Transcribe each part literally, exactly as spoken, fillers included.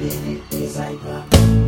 Vini e Zaidan.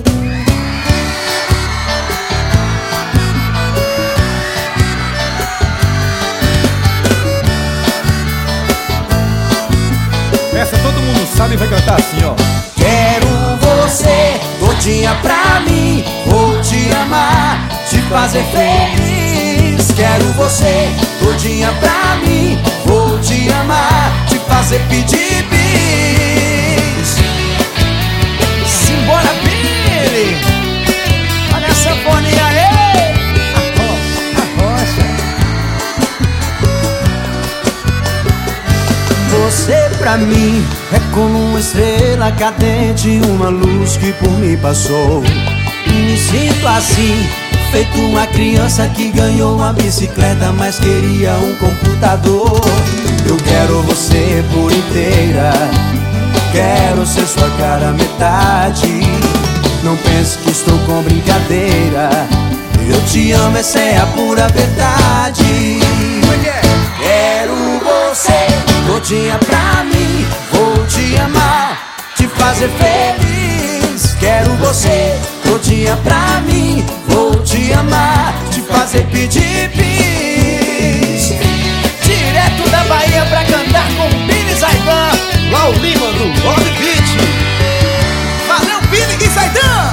Essa todo mundo sabe e vai cantar assim, ó. Quero você todinha pra mim, vou te amar, te fazer feliz. Quero você todinha pra mim, vou te amar, te fazer pedir bis. Simbora, Billy! Olha essa fonia aí! A rocha. Você pra mim é como uma estrela cadente, uma luz que por mim passou. Me sinto assim, feito uma criança que ganhou uma bicicleta, mas queria um computador. Eu quero você por inteira, quero ser sua cara metade. Não pense que estou com brincadeira, eu te amo, essa é a pura verdade. Quero você todinha pra mim, vou te amar, te fazer feliz. Quero você todinha pra mim, vou te amar, te fazer pedir bis. Direto da Bahia pra cantar com Vini e Zaidan, Lau Lima do Love Beat. valeu Vini e Zaidan!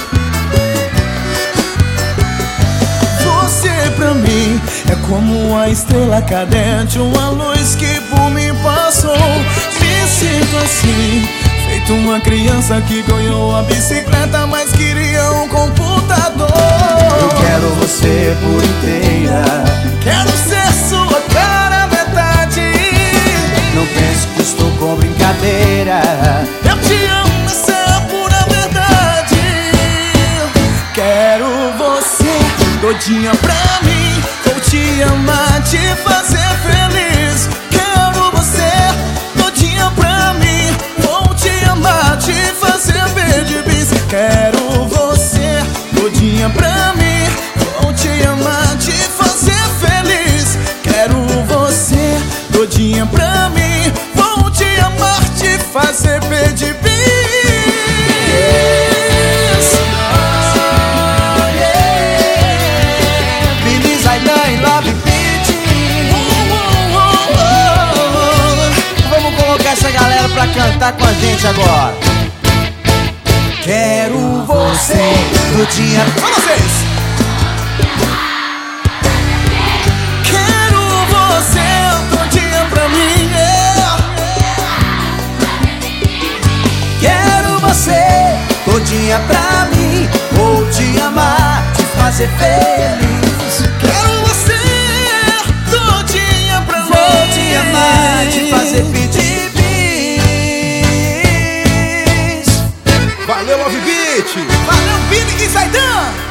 Você pra mim é como uma estrela cadente, uma luz que por mim passou. Me sinto assim, feito uma criança que ganhou a bicicleta, mas queria um computador. Eu quero você por inteira, quero ser sua cara metade. Não pense que estou com brincadeira, eu te amo, essa é a pura verdade. Quero você todinha pra mim, vou te amar, te fazer feliz. Quero você todinha pra mim, vou te amar, te fazer pedir bis. Quero você todinha pra mim, vou te amar, te fazer feliz. Quero você todinha pra mim, vou te amar, te fazer pedir bis. Essa galera pra cantar com a gente agora. Quero você todinha pra vocês. Quero você todinha pra mim, yeah. Quero você todinha pra mim, vou te amar, te fazer feliz. Quero você todinha pra mim, vou te amar, te fazer pedir. Valeu, Love Beat. Valeu, Vini e Zaidan!